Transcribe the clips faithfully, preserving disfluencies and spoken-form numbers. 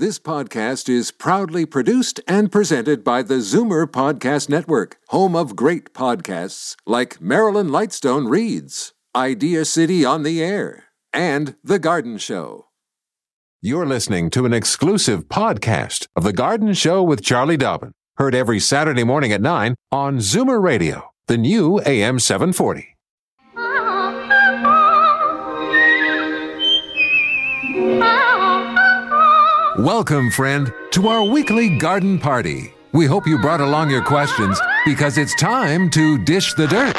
This podcast is proudly produced and presented by the Zoomer Podcast Network, home of great podcasts like Marilyn Lightstone Reads, Idea City on the Air, and The Garden Show. You're listening to an exclusive podcast of The Garden Show with Charlie Dobbin, heard every Saturday morning at nine on Zoomer Radio, the new A M seven forty. Welcome, friend, to our weekly garden party. We hope you brought along your questions because it's time to dish the dirt.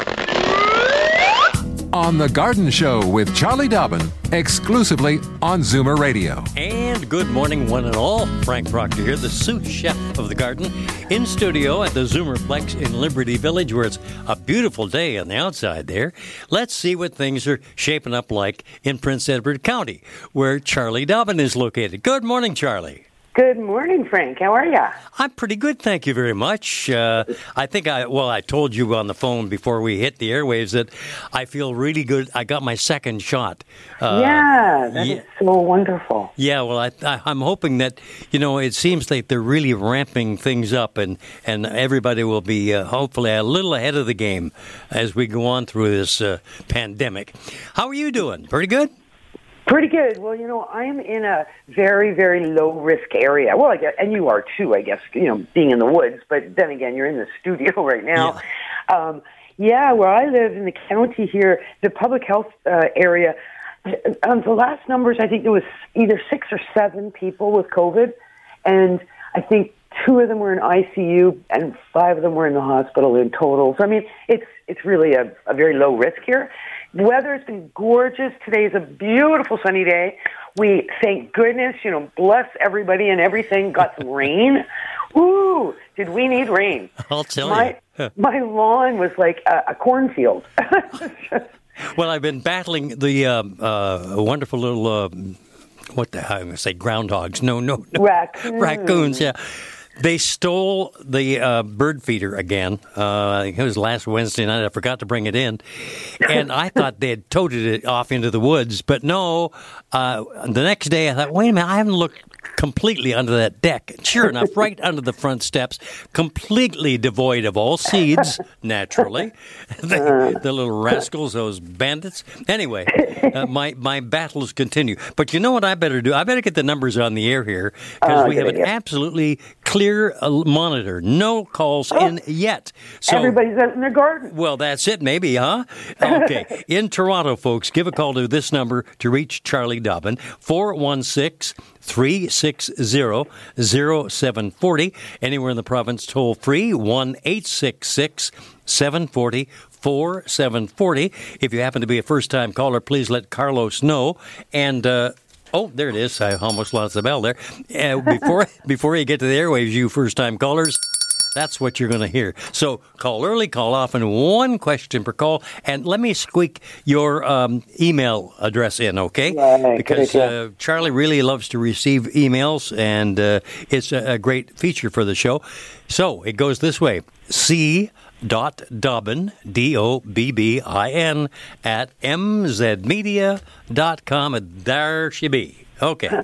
On The Garden Show with Charlie Dobbin, exclusively on Zoomer Radio. And good morning, one and all. Frank Proctor here, the sous chef of the garden, in studio at the Zoomerplex in Liberty Village, where it's a beautiful day on the outside there. Let's see what things are shaping up like in Prince Edward County, where Charlie Dobbin is located. Good morning, Charlie. Good morning, Frank. How are you? I'm pretty good, thank you very much. Uh, I think I, well, I told you on the phone before we hit the airwaves that I feel really good. I got my second shot. Uh, yeah, that yeah. is so wonderful. Yeah, well, I, I, I'm hoping that, you know, it seems like they're really ramping things up and, and everybody will be uh, hopefully a little ahead of the game as we go on through this uh, pandemic. How are you doing? Pretty good? Pretty good. Well, you know, I'm in a very, very low-risk area. Well, I guess, and you are too, I guess, you know, being in the woods. But then again, you're in the studio right now. Yeah, um, yeah where I live in the county here, the public health uh, area, um, the last numbers, I think there was either six or seven people with COVID. And I think two of them were in I C U and five of them were in the hospital in total. So, I mean, it's it's really a, a very low risk here. The weather has been gorgeous. Today is a beautiful sunny day. We, thank goodness, you know, bless everybody and everything, got some rain. Ooh, did we need rain? I'll tell my, you. My lawn was like a, a cornfield. Well, I've been battling the uh, uh, wonderful little, uh, what the hell, I'm going to say groundhogs. No, no, no. Raccoons. Raccoons, yeah. They stole the uh, bird feeder again. Uh, it was last Wednesday night. I forgot to bring it in. And I thought they had toted it off into the woods. But no, uh, the next day I thought, wait a minute, I haven't looked completely under that deck. And sure enough, right under the front steps, completely devoid of all seeds, naturally. the, the little rascals, those bandits. Anyway, uh, my, my battles continue. But you know what I better do? I better get the numbers on the air here because uh, we have an absolutely clear Clear monitor. No calls oh, in yet. So, everybody's out in their garden. Well, that's it, maybe, huh? Okay. In Toronto, folks, give a call to this number to reach Charlie Dobbin, four one six, three six zero, zero seven four zero. Anywhere in the province, toll free, one eight six six, seven four zero, four seven four zero. If you happen to be a first-time caller, please let Carlos know. And, uh, Oh, there it is. I almost lost the bell there. Uh, before before you get to the airwaves, you first-time callers, that's what you're going to hear. So call early, call often, one question per call. And let me squeak your um, email address in, okay? Right, because uh, Charlie really loves to receive emails, and uh, it's a, a great feature for the show. So it goes this way. C dot Dobbin, D O B B I N, at m z media dot com. And there she be. Okay.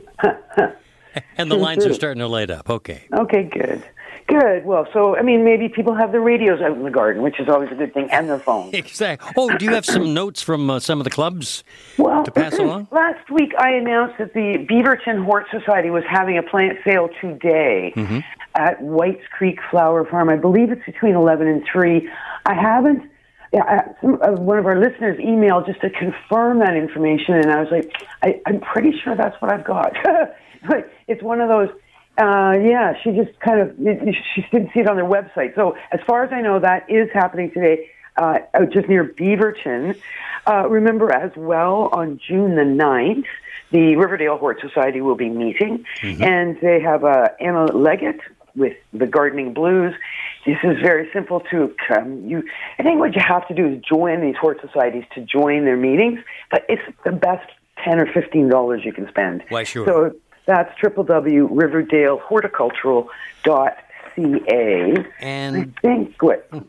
And the lines are starting to light up. Okay. Okay, good. Good. Well, so, I mean, maybe people have their radios out in the garden, which is always a good thing, and their phones. Exactly. Oh, do you have some notes from uh, some of the clubs well, to pass along? Last week I announced that the Beaverton Hort Society was having a plant sale today mm-hmm. at Whites Creek Flower Farm. I believe it's between eleven and three. I haven't... Yeah, some, uh, one of our listeners emailed just to confirm that information, and I was like, I, I'm pretty sure that's what I've got. Like, it's one of those... Uh, yeah, she just kind of, she didn't see it on their website. So as far as I know, that is happening today, uh, out just near Beaverton. Uh, remember as well, on June the ninth, the Riverdale Hort Society will be meeting, mm-hmm. and they have uh, Anna Leggett with the Gardening Blues. This is very simple to come. You, I think what you have to do is join these hort societies to join their meetings, but it's the best ten or fifteen dollars you can spend. Why, sure. So that's w w w dot riverdale horticultural dot c a. And I think what?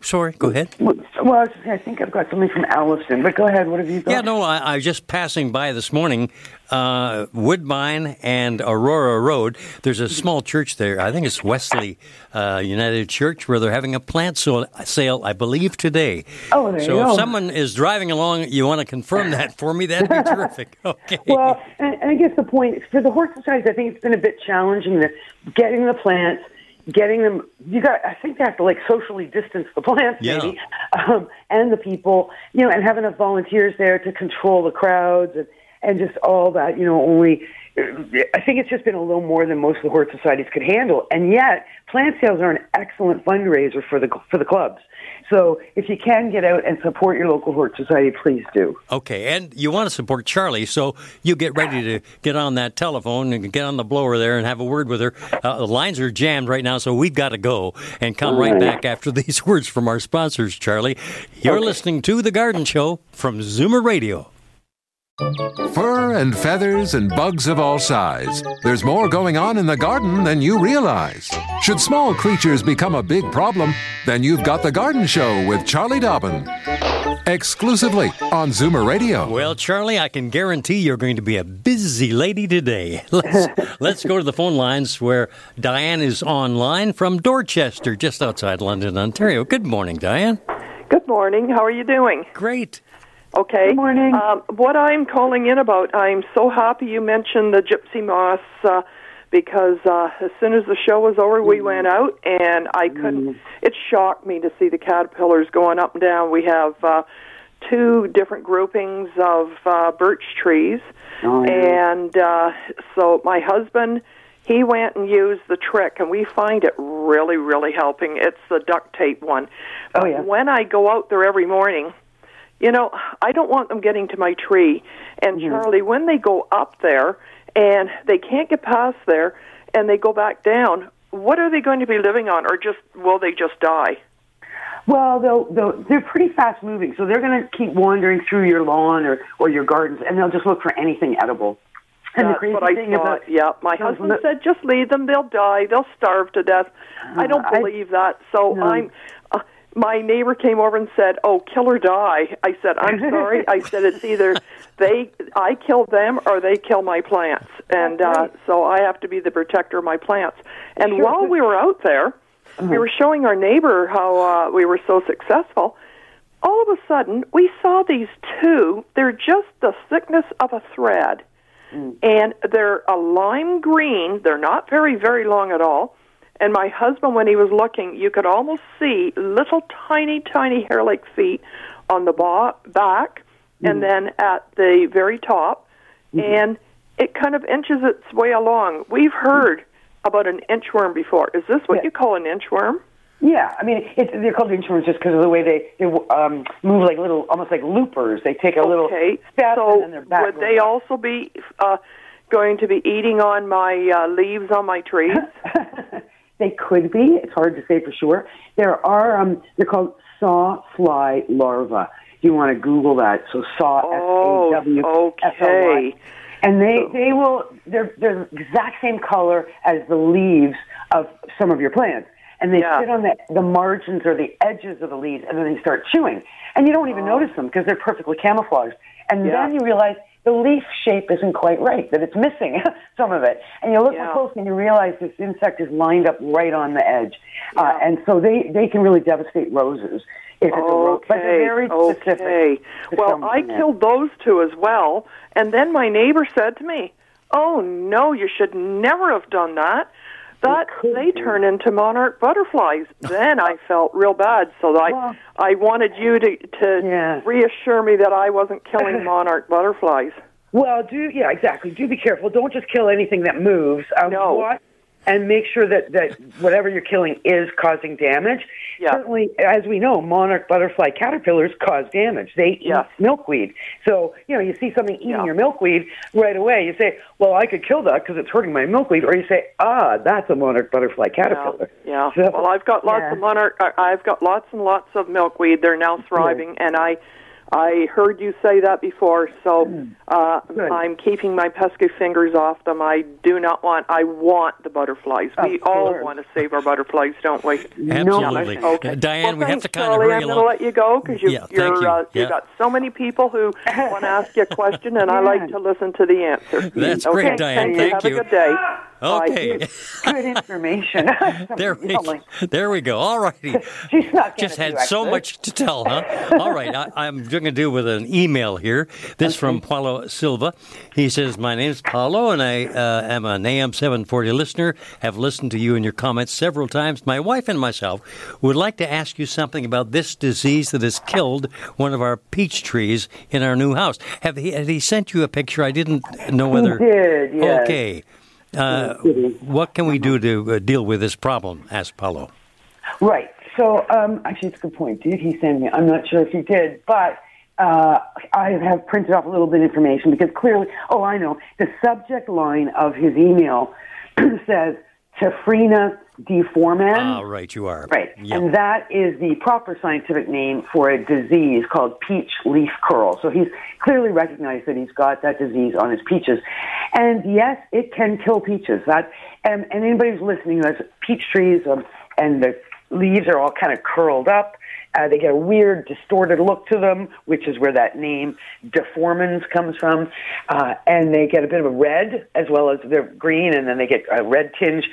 sorry, go ahead. Well, I, was just, I think I've got something from Allison, but go ahead. What have you got? Yeah, no, I, I was just passing by this morning, uh, Woodbine and Aurora Road. There's a small church there. I think it's Wesley uh, United Church, where they're having a plant sale, sale I believe, today. Oh, there so you go. if someone is driving along, you want to confirm that for me, that'd be terrific. Okay. Well, and, and I guess the point, for the horse societies, I think it's been a bit challenging, that getting the plants, getting them, you got, I think they have to like socially distance the plants, yeah. maybe, um, and the people, you know, and have enough volunteers there to control the crowds and, and just all that, you know, only, I think it's just been a little more than most of the horse societies could handle. And yet, plant sales are an excellent fundraiser for the, for the clubs. So if you can get out and support your local horse society, please do. Okay, and you want to support Charlie, so you get ready to get on that telephone and get on the blower there and have a word with her. Uh, the lines are jammed right now, so we've got to go and come right back after these words from our sponsors, Charlie. You're okay. listening to The Garden Show from Zoomer Radio. Fur and feathers and bugs of all size. There's more going on in the garden than you realize. Should small creatures become a big problem, then you've got The Garden Show with Charlie Dobbin. Exclusively on Zoomer Radio. Well, Charlie, I can guarantee you're going to be a busy lady today. Let's, let's go to the phone lines where Diane is online from Dorchester, just outside London, Ontario. Good morning, Diane. Good morning. How are you doing? Great. Okay. Good morning. Um, what I'm calling in about, I'm so happy you mentioned the gypsy moss uh, because uh, as soon as the show was over, we mm. went out, and I couldn't, mm. it shocked me to see the caterpillars going up and down. We have uh, two different groupings of uh, birch trees, oh, yeah. and uh, so my husband, he went and used the trick, and we find it really, really helping. It's the duct tape one. Oh, yeah. When I go out there every morning, you know, I don't want them getting to my tree. And, mm-hmm. Charlie, when they go up there and they can't get past there and they go back down, what are they going to be living on, or just will they just die? Well, they'll, they'll, they're pretty fast-moving, so they're going to keep wandering through your lawn or, or your gardens, and they'll just look for anything edible. And That's the crazy what I thing thought, about, yeah. My husband said, just leave them, they'll die, they'll starve to death. Uh, I don't believe I, that, so no. I'm... Uh, my neighbor came over and said, oh, kill or die. I said, I'm sorry. I said, it's either they, I kill them or they kill my plants. And uh, so I have to be the protector of my plants. And sure. while we were out there, uh-huh. we were showing our neighbor how uh, we were so successful. All of a sudden, we saw these two. They're just the thickness of a thread. Mm. And they're a lime green. They're not very, very long at all. And my husband, when he was looking, you could almost see little tiny, tiny hair-like feet on the ba- back mm-hmm. and then at the very top. Mm-hmm. And it kind of inches its way along. We've heard about an inchworm before. Is this what yeah. you call an inchworm? Yeah. I mean, it, they're called inchworms just because of the way they, they um, move like little, almost like loopers. They take a okay. little step so and then they're back. Would they back. also be uh, going to be eating on my uh, leaves on my trees? They could be. It's hard to say for sure. There are, um, they're called sawfly larvae. You want to Google that. So saw, oh, S A W F L Y. Okay. And they, they will, they're, they're the exact same color as the leaves of some of your plants. And they yeah. sit on the, the margins or the edges of the leaves, and then they start chewing. And you don't even oh. notice them because they're perfectly camouflaged. And yeah. then you realize the leaf shape isn't quite right, that it's missing some of it. And you look yeah. close and you realize this insect is lined up right on the edge. Yeah. Uh, and so they, they can really devastate roses if it's okay. a rose. But they're very specific. Okay. Well, I killed those two as well. And then my neighbor said to me, oh, no, you should never have done that. That they turn into monarch butterflies. Then I felt real bad, so I well, I wanted you to to yeah. reassure me that I wasn't killing monarch butterflies. Well, do yeah, exactly. Do be careful. Don't just kill anything that moves. Um, no. Watch and make sure that, that whatever you're killing is causing damage. Yeah. Certainly, as we know, monarch butterfly caterpillars cause damage. They yeah. eat milkweed. So, you know, you see something eating yeah. your milkweed right away. You say, well, I could kill that because it's hurting my milkweed. Or you say, ah, that's a monarch butterfly caterpillar. Yeah. So, well, I've got lots yeah. of monarch. I've got lots and lots of milkweed. They're now thriving, yeah. and I, I heard you say that before, so uh, I'm keeping my pesky fingers off them. I do not want, I want the butterflies. Of we all course. want to save our butterflies, don't we? Absolutely. No. Okay. Uh, Diane, well, we have thanks, to kind Charlie. of hurry I'm going along. to let you go because you, Yeah, thank you're, you. uh, Yeah. you've got so many people who want to ask you a question, and I Yeah. like to listen to the answer. That's okay. great, Diane. Thank, Thank you. you. Have a good day. Okay. Bye. Good information. There we, Really. there we go. All righty. She's not Just gonna had do so extras. much to tell, huh? All right. I, I'm going to do with an email here. This from Paulo Silva. He says, my name is Paulo, and I uh, am an A M seven forty listener. Have listened to you and your comments several times. My wife and myself would like to ask you something about this disease that has killed one of our peach trees in our new house. Have he, had he sent you a picture? I didn't know whether... He did, yes. Okay. Uh, what can we do to uh, deal with this problem? Asked Paulo. Right. So, um, actually, it's a good point. Did he send me? I'm not sure if he did, but uh, I have printed off a little bit of information because clearly, oh, I know, the subject line of his email says Tephrinia deformans. Ah, right, you are. Right. Yep. And that is the proper scientific name for a disease called peach leaf curl. So he's clearly recognized that he's got that disease on his peaches. And yes, it can kill peaches. That and, and anybody who's listening who has peach trees um, and the leaves are all kind of curled up, uh, they get a weird, distorted look to them, which is where that name deformans comes from. Uh, and they get a bit of a red as well as they're green, and then they get a red tinge.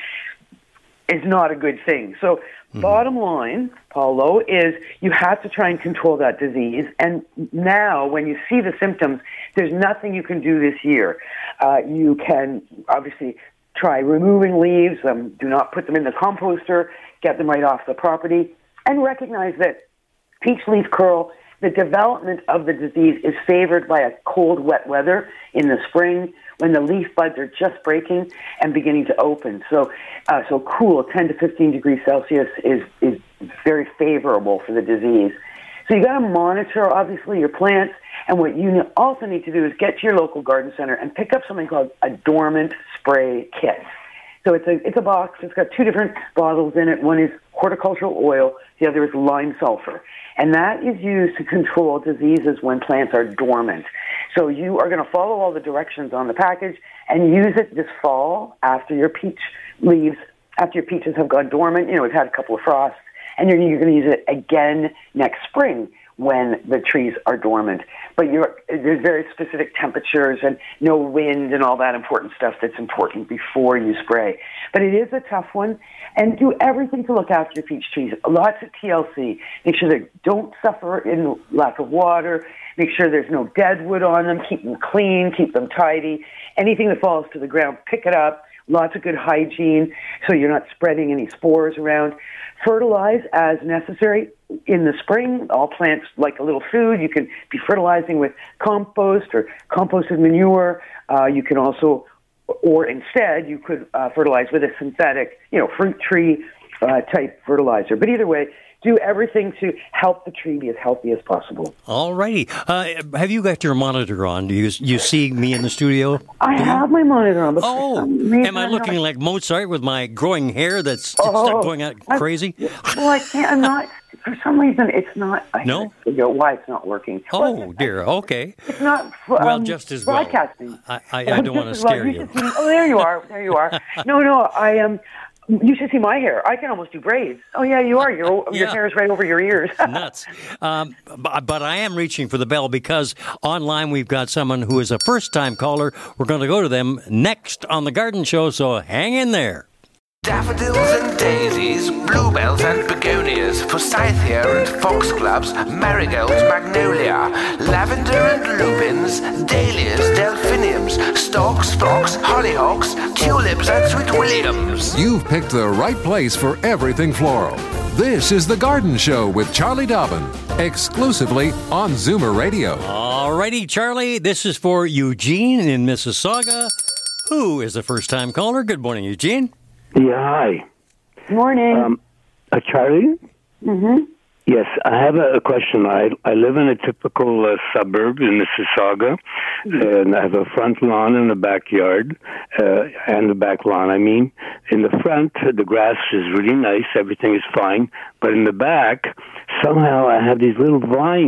Is not a good thing. So mm-hmm. bottom line, Paulo, is you have to try and control that disease. And now when you see the symptoms, there's nothing you can do this year. Uh, you can obviously try removing leaves. Um, do not put them in the composter. Get them right off the property. And recognize that peach leaf curl, the development of the disease is favored by a cold, wet weather in the spring when the leaf buds are just breaking and beginning to open. So, uh, so cool, ten to fifteen degrees Celsius is is very favorable for the disease. So you got to monitor, obviously, your plants. And what you also need to do is get to your local garden center and pick up something called a dormant spray kit. So it's a it's a box. It's got two different bottles in it. One is horticultural oil. The other is lime sulfur. And that is used to control diseases when plants are dormant. So you are going to follow all the directions on the package and use it this fall after your peach leaves, after your peaches have gone dormant. You know, we've had a couple of frosts. And you're, you're going to use it again next spring when the trees are dormant. But you're, there's very specific temperatures and no wind and all that important stuff that's important before you spray. But it is a tough one. And do everything to look after your peach trees. Lots of T L C. Make sure they don't suffer in lack of water. Make sure there's no dead wood on them. Keep them clean. Keep them tidy. Anything that falls to the ground, pick it up. Lots of good hygiene so you're not spreading any spores around. Fertilize as necessary in the spring. All plants like a little food. You can be fertilizing with compost or composted manure. Uh, you can also, or instead, you could uh, fertilize with a synthetic, you know, fruit tree uh, type fertilizer. But either way, do everything to help the tree be as healthy as possible. All righty. Uh, have you got your monitor on? Do you you see me in the studio? I Do have you? my monitor on. But Oh, am I looking not... like Mozart with my growing hair that's just oh, going out crazy? I, well, I can't. I'm not. For some reason, it's not. I No? can't figure out why it's not working. Oh, well, dear. Okay. It's not. Um, Well, just as well. broadcasting. I, I, I don't want to Just as well. scare you. should see- oh, there you are. There you are. No, no. I am. Um, you should see my hair. I can almost do braids. Oh, yeah, you are. Your your Yeah. hair is right over your ears. Nuts. Um, but, but I am reaching for the bell because online we've got someone who is a first-time caller. We're going to go to them next on The Garden Show, so hang in there. Daffodils and daisies, bluebells and begonias, forsythia and foxgloves, marigolds, magnolia, lavender and lupins, dahlias, delphiniums, stalks, phlox, hollyhocks, tulips and sweet williams. You've picked the right place for everything floral. This is The Garden Show with Charlie Dobbin, exclusively on Zoomer Radio. All righty, Charlie. This is for Eugene in Mississauga, who is a first-time caller. Good morning, Eugene. Yeah, hi. Morning. Um, uh, Charlie? Mm-hmm. Yes, I have a, a question. I I live in a typical uh, suburb in Mississauga, and I have a front lawn and a backyard, uh, and the back lawn, I mean. In the front, the grass is really nice, everything is fine, but in the back, somehow I have these little vines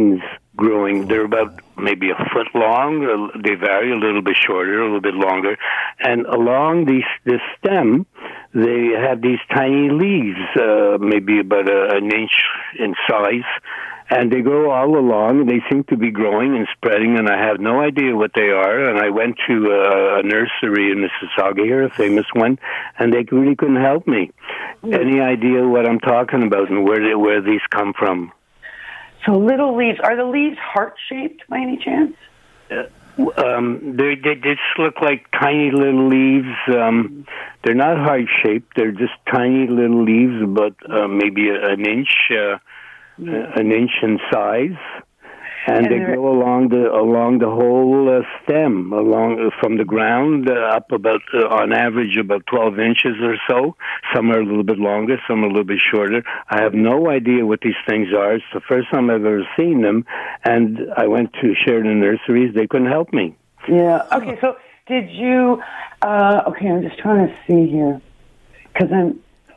growing. They're about maybe a foot long. They vary a little bit shorter, a little bit longer. And along these, this stem, they have these tiny leaves, uh, maybe about a, an inch in size. And they grow all along. They seem to be growing and spreading, and I have no idea what they are. And I went to a, a nursery in Mississauga here, a famous one, and they really couldn't help me. Any idea what I'm talking about and where they, where these come from? So little leaves. Are the leaves heart-shaped by any chance? Uh, um, they, they just look like tiny little leaves. Um, they're not heart-shaped. They're just tiny little leaves, about uh, maybe an inch, uh, an inch in size. And, and they go along the along the whole uh, stem, along uh, from the ground uh, up about uh, on average about twelve inches or so. Some are a little bit longer, some are a little bit shorter. I have no idea what these things are. It's the first time I've ever seen them, and I went to Sheridan Nurseries. They couldn't help me. Yeah. Okay. So did you? Uh, okay, I'm just trying to see here because I'm.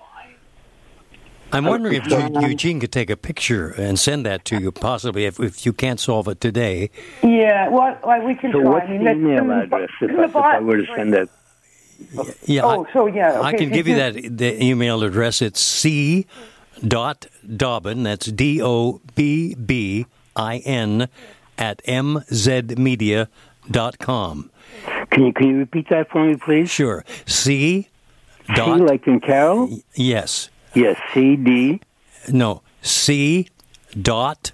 I'm wondering if Eugene could take a picture and send that to you, possibly, if, if you can't solve it today. Yeah, well, well we can so try. what's I mean, the email address if, I, if I were to send that? Yeah, oh, I, so yeah. Okay. I can give you that the email address. It's c dot dobbin, that's D O B B I N, at m z media dot com. Can you, can you repeat that for me, please? Sure. C dot... C like in Carol? Yes. Yes, C D. No, C dot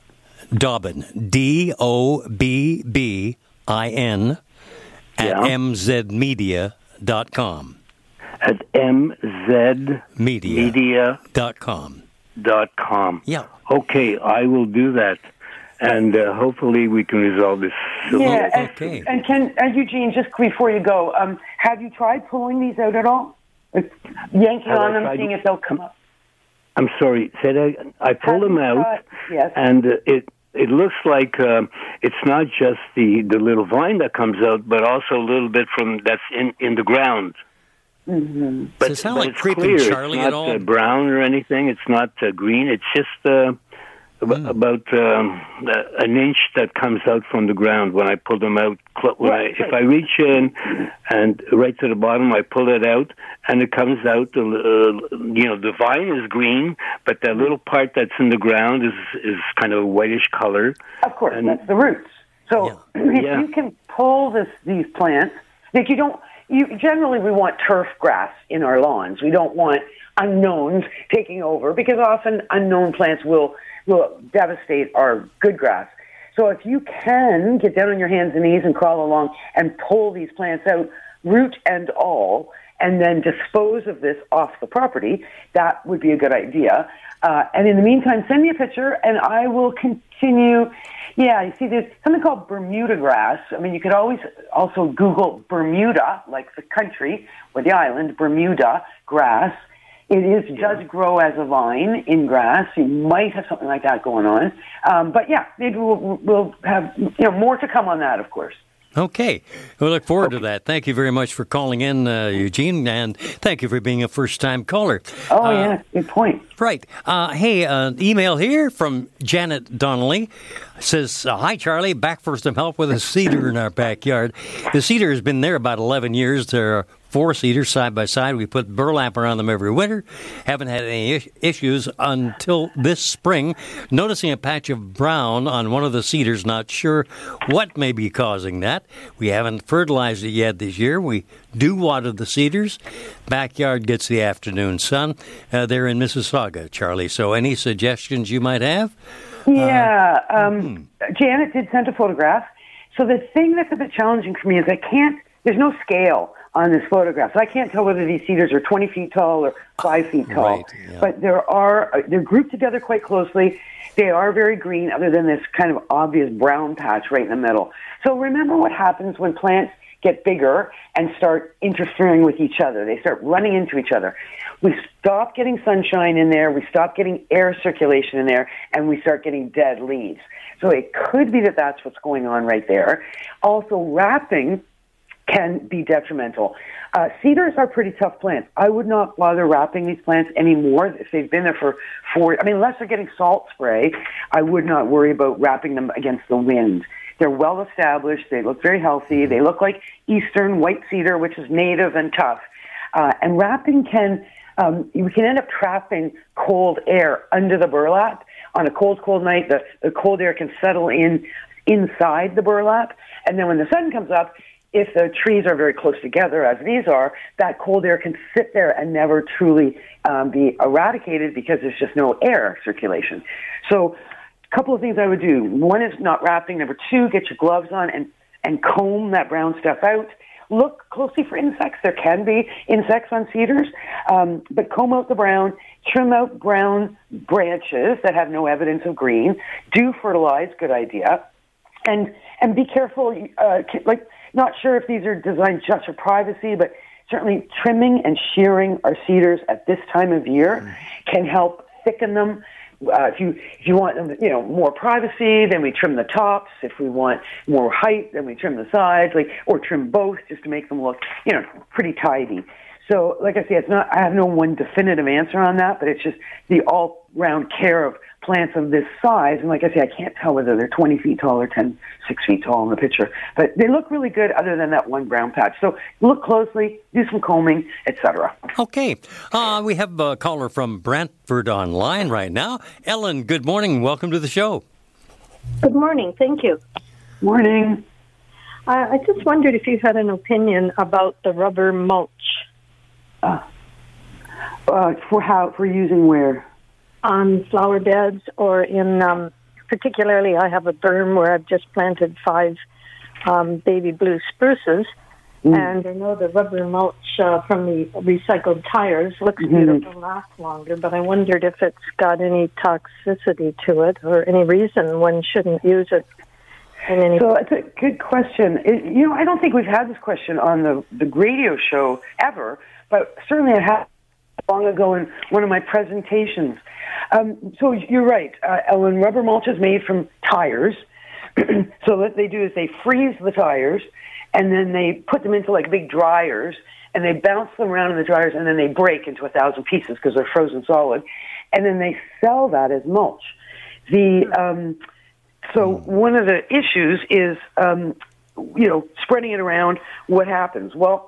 Dobbin, D O B B I N, at yeah. m z media dot com. At m z media dot com. Dot com. Yeah. Okay, I will do that. And uh, hopefully we can resolve this. Yeah, and, okay. and can, and Eugene, just before you go, um, have you tried pulling these out at all? Yanking Have on I them, seeing if they'll come up. I'm sorry. Say that. I pulled them out, tried? Yes. and uh, it it looks like uh, it's not just the, the little vine that comes out, but also a little bit from that's in, in the ground. Mm-hmm. But, Does it sound but like it's Creeping clear. Charlie it's at not, all? Uh, brown or anything. It's not uh, green. It's just uh, Mm. about um, an inch that comes out from the ground when I pull them out. When right, I, if I reach in and right to the bottom, I pull it out, and it comes out. Uh, you know, the vine is green, but that little part that's in the ground is is kind of a whitish color. Of course, and, that's the roots. So yeah. if yeah. you can pull this these plants, like you don't. You generally we want turf grass in our lawns. We don't want unknowns taking over because often unknown plants will. will devastate our good grass. So if you can get down on your hands and knees and crawl along and pull these plants out, root and all, and then dispose of this off the property, that would be a good idea. Uh, and in the meantime, send me a picture and I will continue. Yeah, you see, there's something called Bermuda grass. I mean, you could always also Google Bermuda, like the country or the island, Bermuda grass. It is does grow as a vine in grass. You might have something like that going on, um, but yeah, maybe we'll, we'll have you know more to come on that, of course. Okay, we look forward okay. to that. Thank you very much for calling in, uh, Eugene, and thank you for being a first-time caller. Oh uh, yeah, good point. Right. Uh, hey, uh, email here from Janet Donnelly says, uh, "Hi Charlie, back for some help with a cedar in our backyard. The cedar has been there about eleven years. There are four cedars side by side. We put burlap around them every winter. Haven't had any is- issues until this spring. Noticing a patch of brown on one of the cedars. Not sure what may be causing that. We haven't fertilized it yet this year. We do water the cedars. Backyard gets the afternoon sun. Uh, they're in Mississauga, Charlie. So any suggestions you might have?" Yeah, uh, um, hmm. Janet did send a photograph. So the thing that's a bit challenging for me is I can't. There's no scale on this photograph. So I can't tell whether these cedars are twenty feet tall or five feet tall. Right, yeah. But there are, they're grouped together quite closely. They are very green other than this kind of obvious brown patch right in the middle. So remember what happens when plants get bigger and start interfering with each other. They start running into each other. We stop getting sunshine in there, we stop getting air circulation in there, and we start getting dead leaves. So it could be that that's what's going on right there. Also, wrapping can be detrimental. Uh, cedars are pretty tough plants. I would not bother wrapping these plants anymore if they've been there for four. I mean, unless they're getting salt spray, I would not worry about wrapping them against the wind. They're well established. They look very healthy. They look like eastern white cedar, which is native and tough. Uh, and wrapping can, um, we can end up trapping cold air under the burlap. On a cold, cold night, the, the cold air can settle in inside the burlap. And then when the sun comes up, if the trees are very close together, as these are, that cold air can sit there and never truly um, be eradicated because there's just no air circulation. So a couple of things I would do. One is not wrapping. Number two, get your gloves on and, and comb that brown stuff out. Look closely for insects. There can be insects on cedars, um, but comb out the brown, trim out brown branches that have no evidence of green. Do fertilize, good idea. And and be careful, uh, like, not sure if these are designed just for privacy, but certainly trimming and shearing our cedars at this time of year can help thicken them. Uh, if you if you want them, you know, more privacy, then we trim the tops. If we want more height, then we trim the sides, like, or trim both just to make them look, you know, pretty tidy. So, like I say, it's not. I have no one definitive answer on that, but it's just the all-round care of plants of this size. And like I say, I can't tell whether they're twenty feet tall or ten, six feet tall in the picture, but they look really good other than that one brown patch. So look closely, do some combing, et cetera. Okay. Uh, we have a caller from Brantford online right now. Ellen, good morning. Welcome to the show. Good morning. Thank you. Morning. Uh, I just wondered if you had an opinion about the rubber mulch. Uh, uh, for how, for using where? On flower beds or in, um, particularly I have a berm where I've just planted five um, baby blue spruces, mm. and I know the rubber mulch uh, from the recycled tires looks mm-hmm. beautiful, lasts longer, but I wondered if it's got any toxicity to it or any reason one shouldn't use it. In any so it's a good question. It, you know, I don't think we've had this question on the, the radio show ever, but certainly I have long ago in one of my presentations. Um, so you're right, uh, Ellen. Rubber mulch is made from tires. So what they do is they freeze the tires, and then they put them into like big dryers, and they bounce them around in the dryers, and then they break into a thousand pieces because they're frozen solid, and then they sell that as mulch. The um, so one of the issues is um, you know spreading it around. What happens? Well,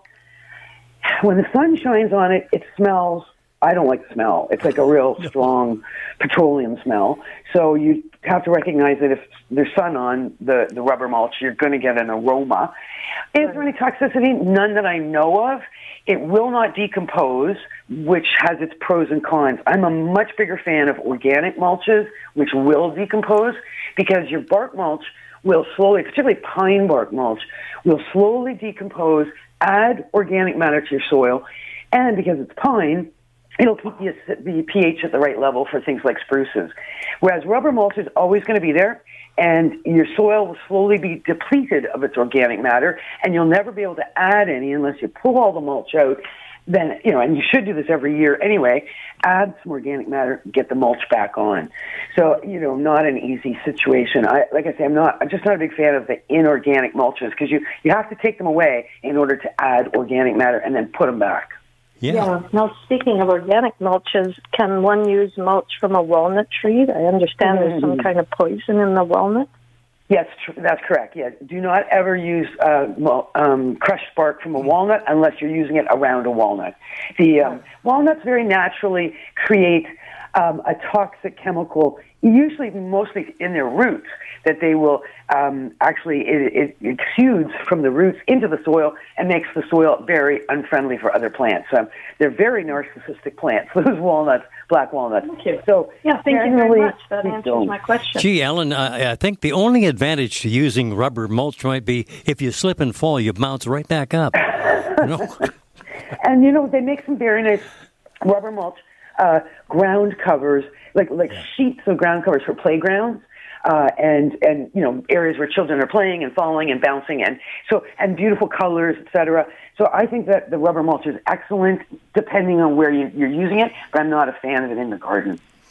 when the sun shines on it, it smells. I don't like the smell. It's like a real strong petroleum smell. So you have to recognize that if there's sun on the, the rubber mulch, you're going to get an aroma. Is there any toxicity? None that I know of. It will not decompose, which has its pros and cons. I'm a much bigger fan of organic mulches, which will decompose, because your bark mulch will slowly, particularly pine bark mulch, will slowly decompose, add organic matter to your soil, and because it's pine, it'll keep the, the pH at the right level for things like spruces. Whereas rubber mulch is always going to be there, and your soil will slowly be depleted of its organic matter, and you'll never be able to add any unless you pull all the mulch out. Then, you know, and you should do this every year anyway, add some organic matter, get the mulch back on. So, you know, not an easy situation. I, like I say, I'm not, I'm just not a big fan of the inorganic mulches, because you, you have to take them away in order to add organic matter and then put them back. Yeah. yeah. Now, speaking of organic mulches, can one use mulch from a walnut tree? I understand mm-hmm. there's some kind of poison in the walnut. Yes, tr- that's correct. Yeah, do not ever use uh, well, um, crushed bark from a walnut unless you're using it around a walnut. The um, walnuts very naturally create um, a toxic chemical, usually mostly in their roots, that they will um, actually, it, it exudes from the roots into the soil and makes the soil very unfriendly for other plants. Um, they're very narcissistic plants, those walnuts, black walnuts. Thank you. So, yeah, thank you very much. That answers don't. my question. Gee, Ellen, uh, I think the only advantage to using rubber mulch might be if you slip and fall, you bounce right back up. You know? And, you know, they make some very nice rubber mulch uh, ground covers, like like yeah. sheets of ground covers for playgrounds. Uh, and, and, you know, areas where children are playing and falling and bouncing, and so, and beautiful colors, et cetera. So I think that the rubber mulch is excellent depending on where you, you're using it, but I'm not a fan of it in the garden.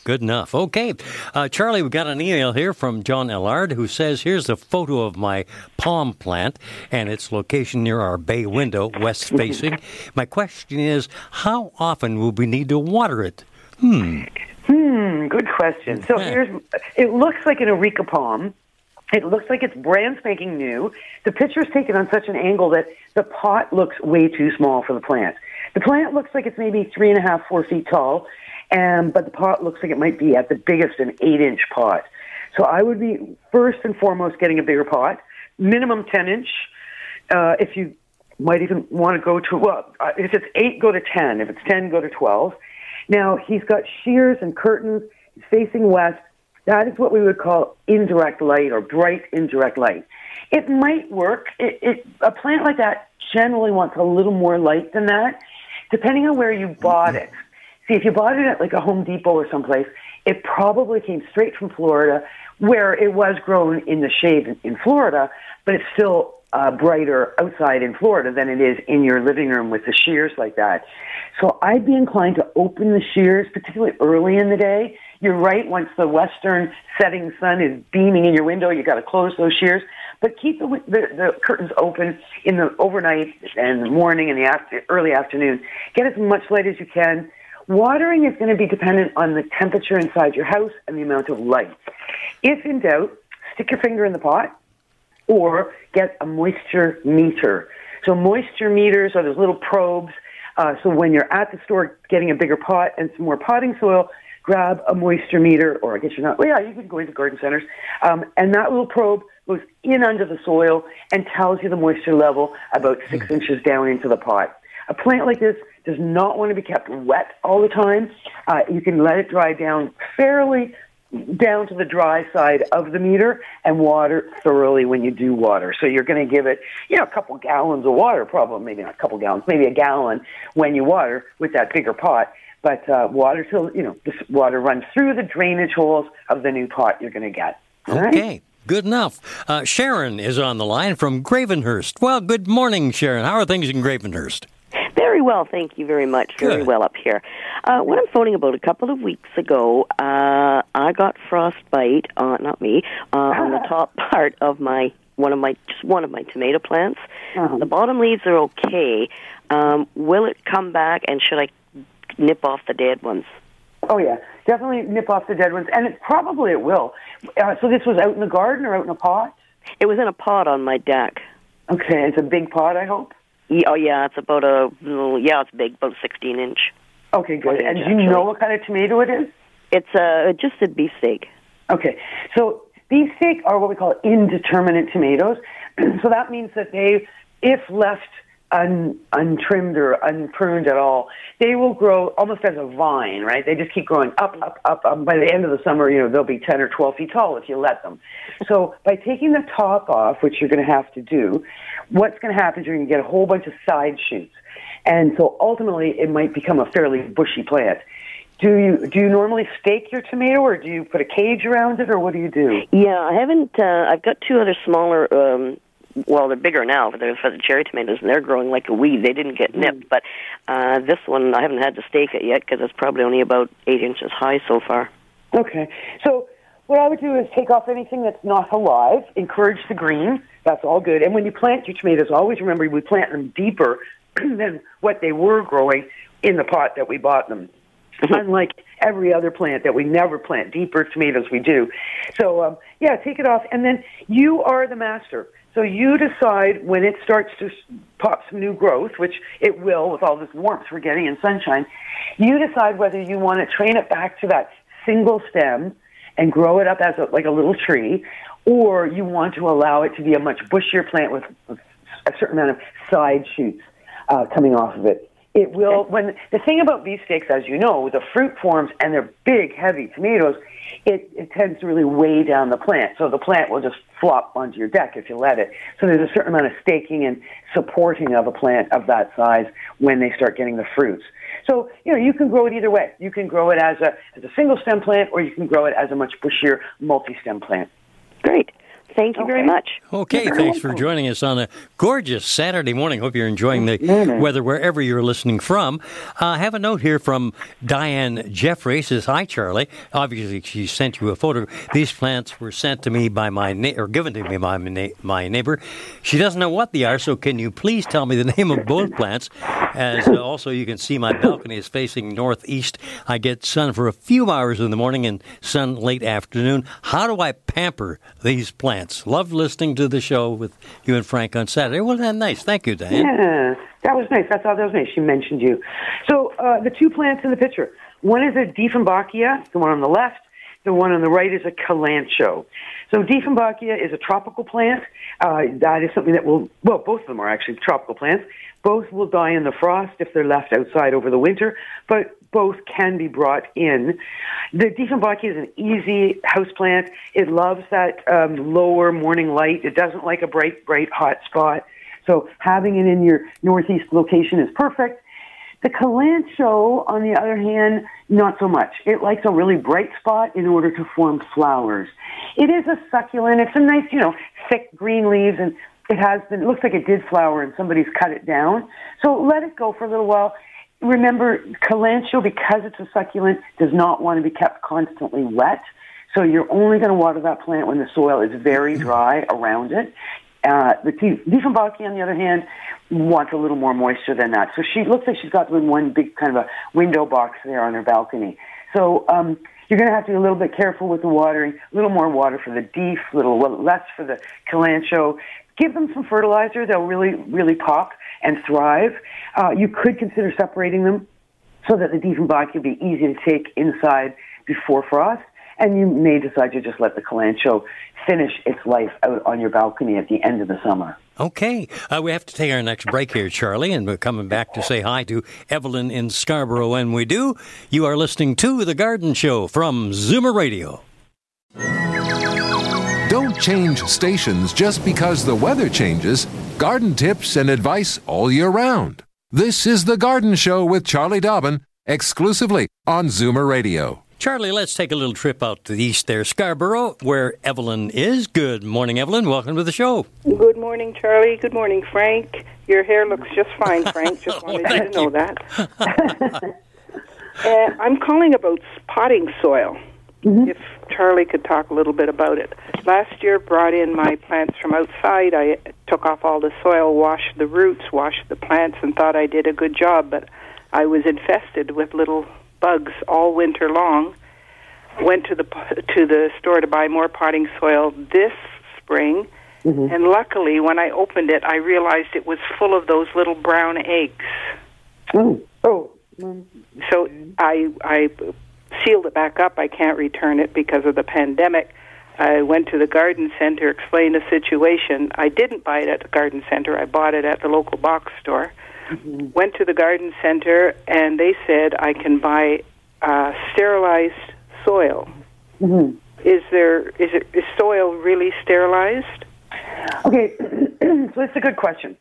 Good enough. Okay. Uh, Charlie, we've got an email here from John Ellard who says, here's a photo of my palm plant and its location near our bay window, west facing. My question is, how often will we need to water it? Hmm. Hmm, good question. So Yeah. here's, it looks like an Areca palm. It looks like it's brand spanking new. The picture's taken on such an angle that the pot looks way too small for the plant. The plant looks like it's maybe three and a half, four feet tall. And, but the pot looks like it might be at the biggest an eight-inch pot. So I would be first and foremost getting a bigger pot, minimum ten-inch. Uh, if you might even want to go to, well, uh, if it's eight, go to ten. If it's ten, go to twelve. Now, he's got shears and curtains. He's facing west. That is what we would call indirect light or bright indirect light. It might work. It, it, a plant like that generally wants a little more light than that, depending on where you bought it. See, if you bought it at like a Home Depot or someplace, it probably came straight from Florida, where it was grown in the shade in, in Florida, but it's still uh, brighter outside in Florida than it is in your living room with the shears like that. So I'd be inclined to open the shears, particularly early in the day. You're right, once the western setting sun is beaming in your window, you got to close those shears. But keep the, the, the curtains open in the overnight and the morning and the after, early afternoon. Get as much light as you can. Watering is going to be dependent on the temperature inside your house and the amount of light. If in doubt, stick your finger in the pot or get a moisture meter. So moisture meters are those little probes. Uh, so when you're at the store getting a bigger pot and some more potting soil, grab a moisture meter, or I guess you're not, well, yeah, you can go into garden centers. Um, and that little probe goes in under the soil and tells you the moisture level about six mm. inches down into the pot. A plant like this does not want to be kept wet all the time. Uh, you can let it dry down fairly down to the dry side of the meter and water thoroughly when you do water. So you're going to give it, you know, a couple gallons of water, probably, maybe not a couple gallons, maybe a gallon when you water with that bigger pot. But uh, water till, you know, this water runs through the drainage holes of the new pot you're going to get. All okay. Right? Good enough. Uh, Sharon is on the line from Gravenhurst. Well, good morning, Sharon. How are things in Gravenhurst? Very well, thank you very much. Very Good. well up here. Uh, what I'm phoning about, a couple of weeks ago, uh, I got frostbite, uh, not me, uh, on the top part of my one of my just one of my tomato plants. Uh-huh. The bottom leaves are okay. Um, will it come back, and should I nip off the dead ones? Oh, yeah. Definitely nip off the dead ones. And it probably it will. Uh, so this was out in the garden or out in a pot? It was in a pot on my deck. Okay. It's a big pot, I hope? Yeah, oh, yeah, it's about a, yeah, it's big, about sixteen inch. Okay, good. And do you actually. know what kind of tomato it is? It's uh, just a beefsteak. Okay. So beefsteak are what we call indeterminate tomatoes. So that means that they, if left un, untrimmed or unpruned at all, they will grow almost as a vine, right? They just keep growing up, up, up. Um, by the end of the summer, you know, they'll be ten or twelve feet tall if you let them. So by taking the top off, which you're going to have to do, what's going to happen is you're going to get a whole bunch of side shoots. And so ultimately, it might become a fairly bushy plant. Do you do you normally stake your tomato, or do you put a cage around it, or what do you do? Yeah, I haven't. Uh, I've got two other smaller. Um, well, they're bigger now, but they're for the cherry tomatoes, and they're growing like a weed. They didn't get nipped, but uh, this one I haven't had to stake it yet because it's probably only about eight inches high so far. Okay, so what I would do is take off anything that's not alive, encourage the green. That's all good. And when you plant your tomatoes, always remember we plant them deeper than what they were growing in the pot that we bought them. Unlike every other plant that we never plant deeper tomatoes, we do. So, um, yeah, take it off. And then you are the master. So you decide when it starts to pop some new growth, which it will with all this warmth we're getting and sunshine, you decide whether you want to train it back to that single stem and grow it up as a, like a little tree, or you want to allow it to be a much bushier plant with a certain amount of side shoots uh, coming off of it. It will, when the thing about beefsteaks, as you know, the fruit forms and they're big, heavy tomatoes, it, it tends to really weigh down the plant. So the plant will just flop onto your deck if you let it. So there's a certain amount of staking and supporting of a plant of that size when they start getting the fruits. So, you know, you can grow it either way. You can grow it as a as a single stem plant, or you can grow it as a much bushier multi-stem plant. Great. Thank you Okay. very much. Okay, thanks for joining us on a gorgeous Saturday morning. Hope you're enjoying the weather wherever you're listening from. Uh, I have a note here from Diane Jeffrey. Says, hi, Charlie. Obviously, she sent you a photo. These plants were sent to me by my na- or given to me by my, na- my neighbor. She doesn't know what they are, so can you please tell me the name of both plants? As uh, also, you can see my balcony is facing northeast. I get sun for a few hours in the morning and sun late afternoon. How do I pamper these plants? Loved listening to the show with you and Frank on Saturday. Well, that's nice. Thank you, Diane. Yeah, that was nice. I thought that was nice. She mentioned you. So uh, the two plants in the picture. One is a Dieffenbachia, the one on the left. The one on the right is a Kalanchoe. So Dieffenbachia is a tropical plant. Uh, that is something that will, well, both of them are actually tropical plants. Both will die in the frost if they're left outside over the winter, but both can be brought in. The Dieffenbachia is an easy houseplant. It loves that um, lower morning light. It doesn't like a bright, bright, hot spot. So having it in your northeast location is perfect. The Kalanchoe, on the other hand, not so much. It likes a really bright spot in order to form flowers. It is a succulent. It's a nice, you know, thick green leaves, and it has been, it looks like it did flower and somebody's cut it down. So let it go for a little while. Remember, Kalanchoe, because it's a succulent, does not want to be kept constantly wet. So you're only going to water that plant when the soil is very dry around it. Uh, the Dieffenbachia, on the other hand, wants a little more moisture than that. So she looks like she's got one big kind of a window box there on her balcony. So um, you're going to have to be a little bit careful with the watering, a little more water for the Dief, a little less for the Kalanchoe. Give them some fertilizer. They'll really, really pop and thrive. Uh, you could consider separating them so that the Dieffenbachia would be easy to take inside before frost. And you may decide to just let the Kalanchoe finish its life out on your balcony at the end of the summer. Okay. Uh, we have to take our next break here, Charlie, and we're coming back to say hi to Evelyn in Scarborough. When we do, you are listening to The Garden Show from Zoomer Radio. Don't change stations just because the weather changes. Garden tips and advice all year round. This is The Garden Show with Charlie Dobbin, exclusively on Zoomer Radio. Charlie, let's take a little trip out to the east there, Scarborough, where Evelyn is. Good morning, Evelyn. Welcome to the show. Good morning, Charlie. Good morning, Frank. Your hair looks just fine, Frank. Just wanted oh, you to know you. that. uh, I'm calling about potting soil. Mm-hmm. If Charlie could talk a little bit about it. Last year, brought in my plants from outside. I took off all the soil, washed the roots, washed the plants, and thought I did a good job, but I was infested with little bugs all winter long. Went to the to the store to buy more potting soil this spring, mm-hmm. and luckily, when I opened it, I realized it was full of those little brown eggs. Mm. Oh, so I I sealed it back up. I can't return it because of the pandemic. I went to the garden center, explained the situation. I didn't buy it at the garden center. I bought it at the local box store. Mm-hmm. Went to the garden center, and they said I can buy uh, sterilized soil. Mm-hmm. Is there is it is soil really sterilized? Okay, so that's a good question.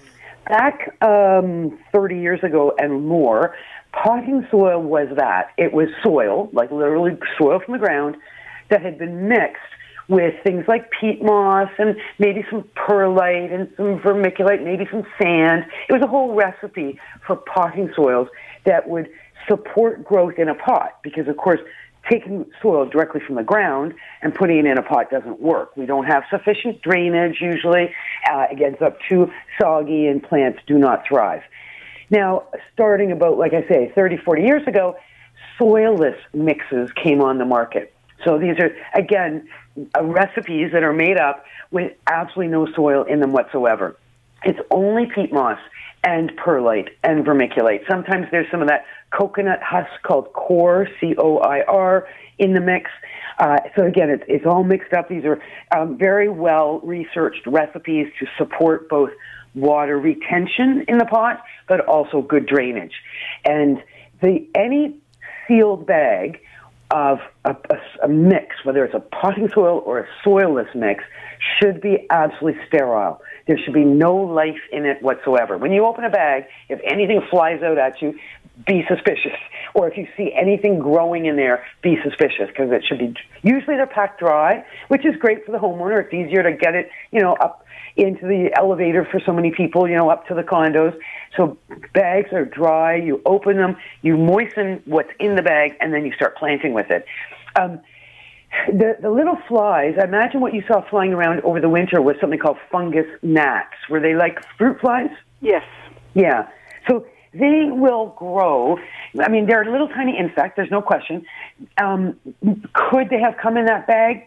Back um, thirty years ago and more, potting soil was that. It was soil, like literally soil from the ground, that had been mixed with things like peat moss and maybe some perlite and some vermiculite, maybe some sand. It was a whole recipe for potting soils that would support growth in a pot because, of course, taking soil directly from the ground and putting it in a pot doesn't work. We don't have sufficient drainage usually. Uh, it gets up too soggy and plants do not thrive. Now, starting about, like I say, thirty, forty years ago, soilless mixes came on the market. So these are, again, uh, recipes that are made up with absolutely no soil in them whatsoever. It's only peat moss and perlite and vermiculite. Sometimes there's some of that coconut husk called coir, C O I R, in the mix. Uh, so again, it's, it's all mixed up. These are um, very well-researched recipes to support both water retention in the pot, but also good drainage. And the any sealed bag of a, a, a mix, whether it's a potting soil or a soilless mix, should be absolutely sterile. There should be no life in it whatsoever. When you open a bag, if anything flies out at you, be suspicious. or if you see anything growing in there, be suspicious because it should be, usually they're packed dry, which is great for the homeowner. It's easier to get it, you know, up into the elevator for so many people, you know, up to the condos. So bags are dry, you open them, you moisten what's in the bag, and then you start planting with it. Um, The, the little flies, I imagine what you saw flying around over the winter was something called fungus gnats. Were they like fruit flies? Yes. Yeah. So they will grow. I mean, they're a little tiny insect, there's no question. Um, could they have come in that bag?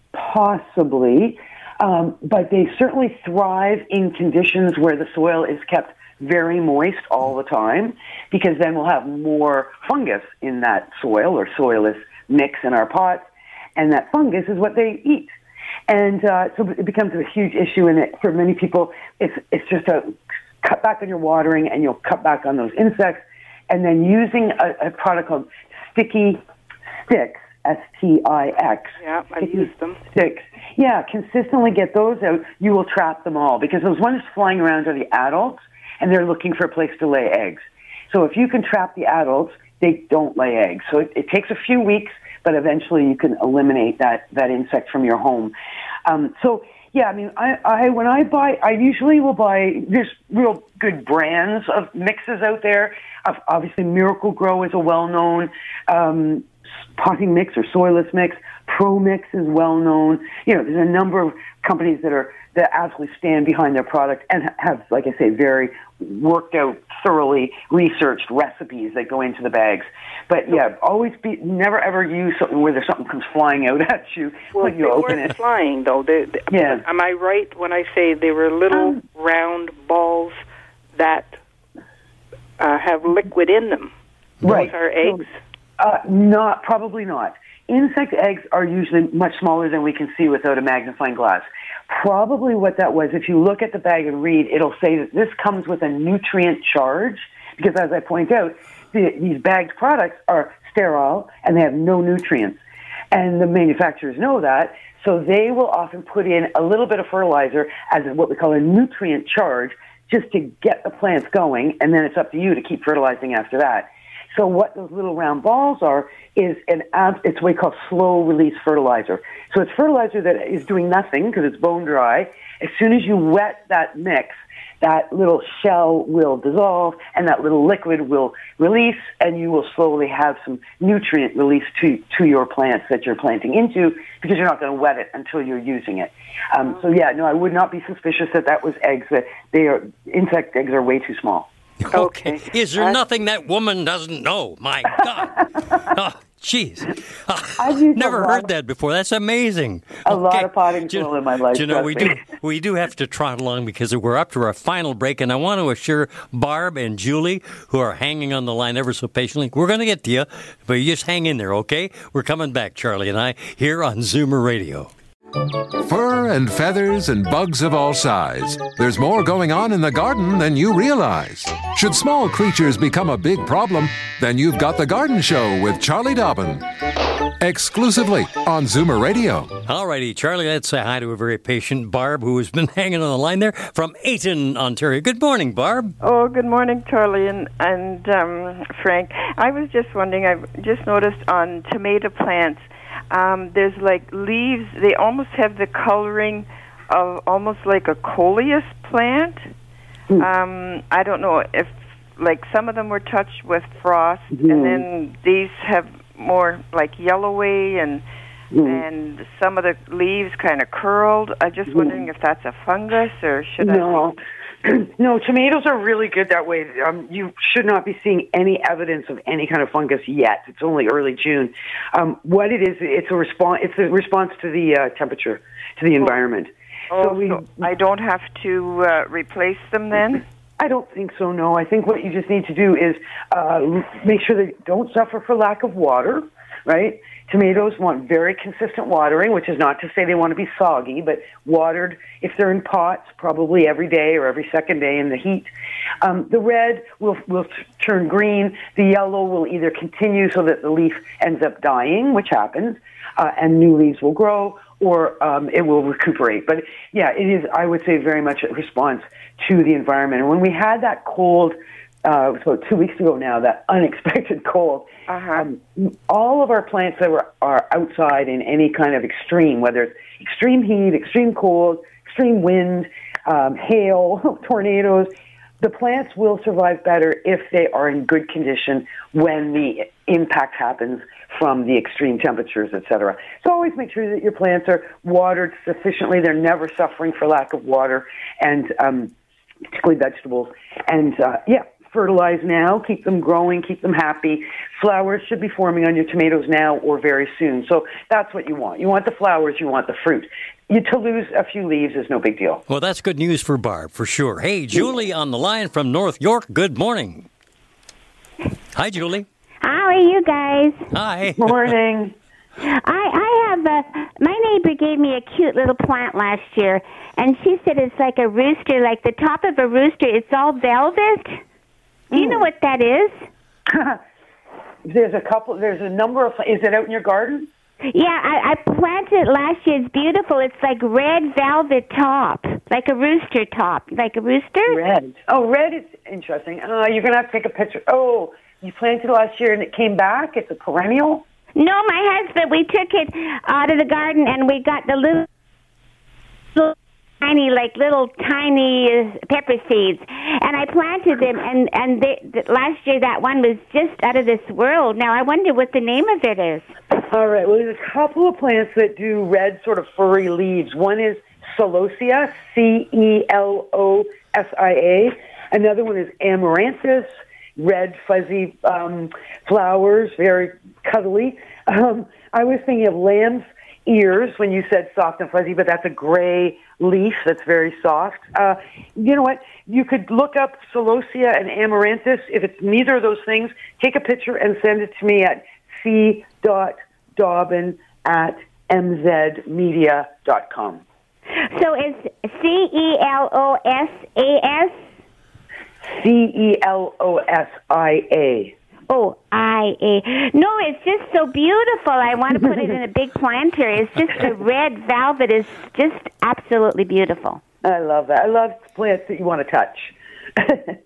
Possibly. Um, but they certainly thrive in conditions where the soil is kept very moist all the time, because then we'll have more fungus in that soil or soilless mix in our pots. And that fungus is what they eat. And uh, so it becomes a huge issue, and it, for many people, it's it's just a cut back on your watering, and you'll cut back on those insects. And then using a, a product called Sticky Sticks, S T I X. Yeah, I use them. Sticks. Yeah, consistently get those out. You will trap them all, because those ones flying around are the adults, and they're looking for a place to lay eggs. So if you can trap the adults, they don't lay eggs. So it, it takes a few weeks, but eventually you can eliminate that, that insect from your home. Um, so, yeah, I mean, I, I when I buy, I usually will buy, there's real good brands of mixes out there. Obviously, Miracle Grow is a well-known um, potting mix or soilless mix. Pro Mix is well-known. You know, there's a number of companies that are that absolutely stand behind their product and have, like I say, very worked out, thoroughly researched recipes that go into the bags. But yeah, always be never ever use something where there's something comes flying out at you well, when you they open weren't it. Flying though. They, they, yeah. Am I right when I say they were little um, round balls that uh, have liquid in them? Right. Those are eggs. Uh, not probably not. Insect eggs are usually much smaller than we can see without a magnifying glass. Probably what that was, if you look at the bag and read, it'll say that this comes with a nutrient charge, because as I point out, the, these bagged products are sterile and they have no nutrients. And the manufacturers know that, so they will often put in a little bit of fertilizer as what we call a nutrient charge, just to get the plants going, and then it's up to you to keep fertilizing after that. So what those little round balls are is an ab- it's what we call slow release fertilizer. So it's fertilizer that is doing nothing because it's bone dry. As soon as you wet that mix, that little shell will dissolve and that little liquid will release, and you will slowly have some nutrient release to, to your plants that you're planting into, because you're not going to wet it until you're using it. Um, so yeah, no, I would not be suspicious that that was eggs. That they are insect eggs are way too small. Okay. Is there uh, nothing that woman doesn't know? My God. Oh, jeez. I've never heard that before. That's amazing. A okay. lot of potting soil in my life. You know, we do, we do have to trot along because we're up to our final break, and I want to assure Barb and Julie, who are hanging on the line ever so patiently, we're going to get to you, but you just hang in there, okay? We're coming back, Charlie and I, here on Zoomer Radio. Fur and feathers and bugs of all size. There's more going on in the garden than you realize. Should small creatures become a big problem, then you've got The Garden Show with Charlie Dobbin. Exclusively on Zoomer Radio. All righty, Charlie, let's say hi to a very patient Barb, who has been hanging on the line there from Ayton, Ontario. Good morning, Barb. Oh, good morning, Charlie and, and um, Frank. I was just wondering, I've just noticed on tomato plants, Um, there's like leaves, they almost have the coloring of almost like a coleus plant. Mm. Um, I don't know if, like, some of them were touched with frost, mm. and then these have more like yellowy, and mm. and some of the leaves kind of curled. I'm just mm. wondering if that's a fungus, or should no. I... No, tomatoes are really good that way. Um, you should not be seeing any evidence of any kind of fungus yet. It's only early June. Um, what it is, it's a response. It's a response to the uh, temperature, to the environment. Oh, so, we, so I don't have to uh, replace them then? I don't think so. No, I think what you just need to do is uh, make sure they don't suffer for lack of water. Right? Tomatoes want very consistent watering, which is not to say they want to be soggy, but watered, if they're in pots, probably every day or every second day in the heat. Um, the red will will t- turn green. The yellow will either continue so that the leaf ends up dying, which happens, uh, and new leaves will grow, or um, it will recuperate. But yeah, it is, I would say, very much a response to the environment. And when we had that cold uh, it was about two weeks ago now, that unexpected cold. Uh-huh. Um, all of our plants that were are outside in any kind of extreme, whether it's extreme heat, extreme cold, extreme wind, um, hail, tornadoes, the plants will survive better if they are in good condition when the impact happens from the extreme temperatures, et cetera. So always make sure that your plants are watered sufficiently. They're never suffering for lack of water, and um, particularly vegetables. And, uh, yeah, fertilize now, keep them growing, keep them happy. Flowers should be forming on your tomatoes now or very soon. So that's what you want. You want the flowers, you want the fruit. You, to lose a few leaves is no big deal. Well, that's good news for Barb, for sure. Hey, Julie on the line from North York. Good morning. Hi, Julie. How are you guys? Hi. Morning. I I have a, my neighbor gave me a cute little plant last year, and she said it's like a rooster, like the top of a rooster. It's all velvet. Do you know what that is? There's a couple, there's a number of, is it out in your garden? Yeah, I, I planted it last year. It's beautiful. It's like red velvet top, like a rooster top, like a rooster. Red. Oh, red is interesting. Uh, you're going to have to take a picture. Oh, you planted it last year and it came back? It's a perennial? No, my husband, we took it out of the garden and we got the little, little tiny, like little tiny uh, pepper seeds, and I planted them, and, and they, the, last year that one was just out of this world. Now I wonder what the name of it is. All right, well, there's a couple of plants that do red sort of furry leaves. One is Celosia, C E L O S I A. Another one is Amaranthus, red fuzzy um, flowers, very cuddly. Um, I was thinking of lamb's ears when you said soft and fuzzy, but that's a gray leaf that's very soft. Uh, you know what? You could look up Celosia and Amaranthus. If it's neither of those things, take a picture and send it to me at c dot dobbin at m z media dot com. So it's C E L O S A S? C E L O S I A. Oh, I A. No, it's just so beautiful. I want to put it in a big planter. It's just the red velvet is just absolutely beautiful. I love that. I love plants that you want to touch.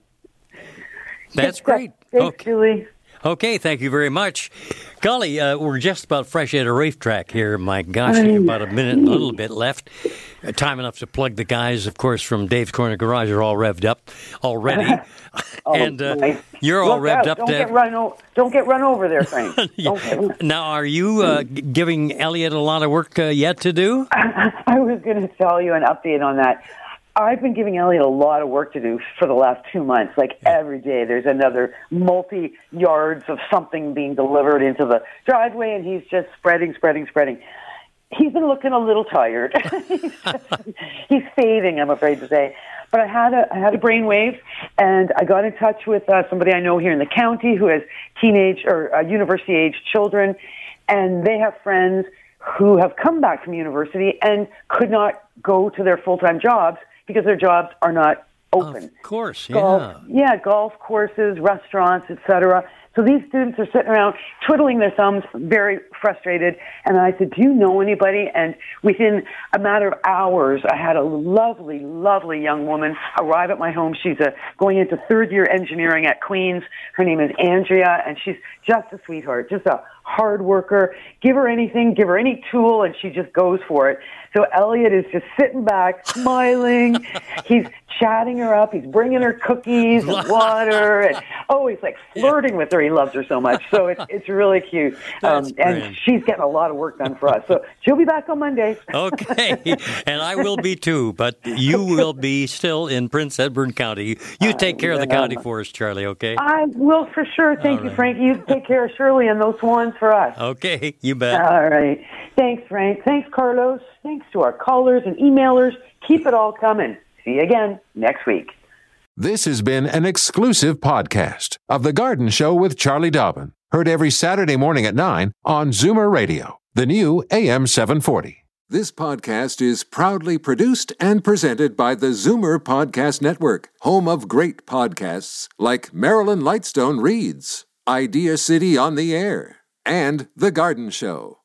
That's great. Thanks, okay. Julie. Okay, thank you very much. Golly, uh, we're just about fresh at a racetrack here. My gosh, about a minute and a little bit left. Uh, time enough to plug the guys, of course, from Dave's Corner Garage are all revved up already. Oh, and uh, nice. you're all Look revved out. up. Don't, to... get run o- don't get run over there, Frank. yeah. Get... Now, are you uh, g- giving Elliot a lot of work uh, yet to do? I, I was going to tell you an update on that. I've been giving Elliot a lot of work to do for the last two months. Like every day, there's another multi-yards of something being delivered into the driveway, and he's just spreading, spreading, spreading. He's been looking a little tired. he's, just, he's fading, I'm afraid to say. But I had a I had a brainwave, and I got in touch with uh, somebody I know here in the county who has teenage or uh, university-age children, and they have friends who have come back from university and could not go to their full-time jobs because their jobs are not open. Of course, yeah. Golf, yeah, golf courses, restaurants, et cetera. So these students are sitting around twiddling their thumbs, very frustrated. And I said, do you know anybody? And within a matter of hours, I had a lovely, lovely young woman arrive at my home. She's a, going into third year engineering at Queen's. Her name is Andrea, and she's just a sweetheart, just a hard worker. Give her anything, give her any tool, and she just goes for it. So Elliot is just sitting back, smiling. He's chatting her up. He's bringing her cookies and water. And, oh, he's like flirting with her. He loves her so much. So it's it's really cute. Um, and she's getting a lot of work done for us. So she'll be back on Monday. Okay. And I will be too. But you will be still in Prince Edward County. You take care uh, yeah. of the county for us, Charlie, okay? I will for sure. Thank All you, right. Frank. You take care of Shirley and those swans for us. Okay. You bet. All right. Thanks, Frank. Thanks, Carlos. Thanks to our callers and emailers. Keep it all coming. See you again next week. This has been an exclusive podcast of The Garden Show with Charlie Dobbin. Heard every Saturday morning at nine on Zoomer Radio, the new A M seven forty. This podcast is proudly produced and presented by the Zoomer Podcast Network, home of great podcasts like Marilyn Lightstone Reads, Idea City on the Air, and The Garden Show.